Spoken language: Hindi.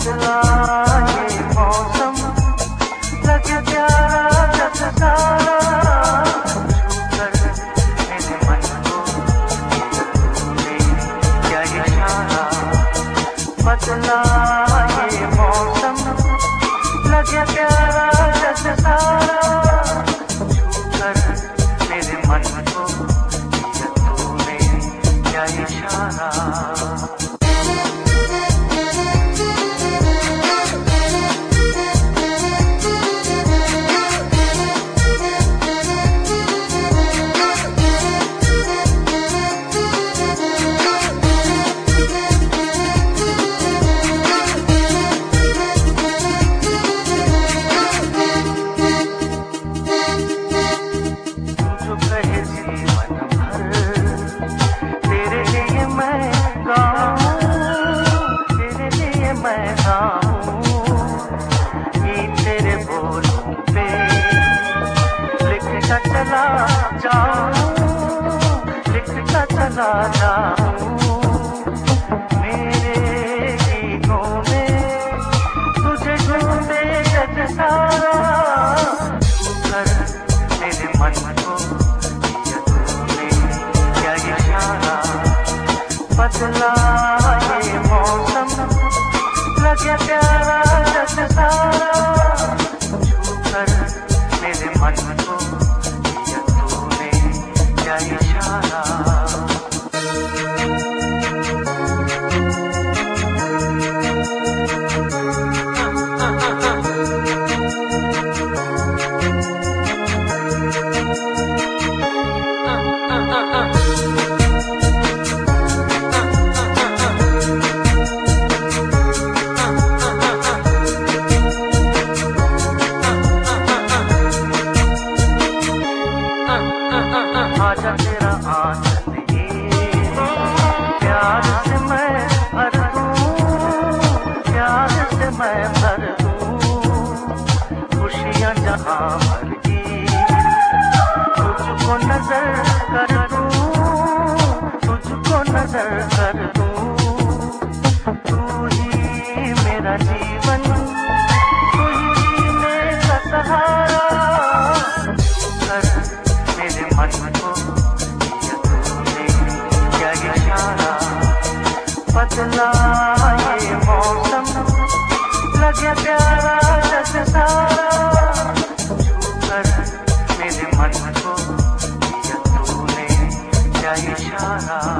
बदला ये मौसम लगे प्यारा जग सारा, छूकर मेरे मन को तूने क्या इशारा। बदला ये मौसम लगे प्यारा जग सारा, छूकर मेरे मन को तूने क्या इशारा। तेरे बोलों पे लिखता चला जाऊं, लिखता चला जाऊं। मेरे गीतों में तुझे ढूंढे जग सारा, छूकर मेरे मन को तूने क्या इशारा। बदला ये मौसम लगे प्यारा जग सारा, छूकर मेरे मन को तूने क्या इशारा। आजा तेरा आंचल ये प्यार से मैं भर दूं, प्यार से मैं भर दूं। खुशियाँ जहाँ भर की तुझको नजर कर दूं, तुझको नजर कर दूं। तू ही मेरा जीवन, तू ही जीने का सहारा, मेरे मन को तूने क्या इशारा। बदला ये मौसम लगे प्यारा जग सारा, छूकर मेरे मन को तूने क्या इशारा।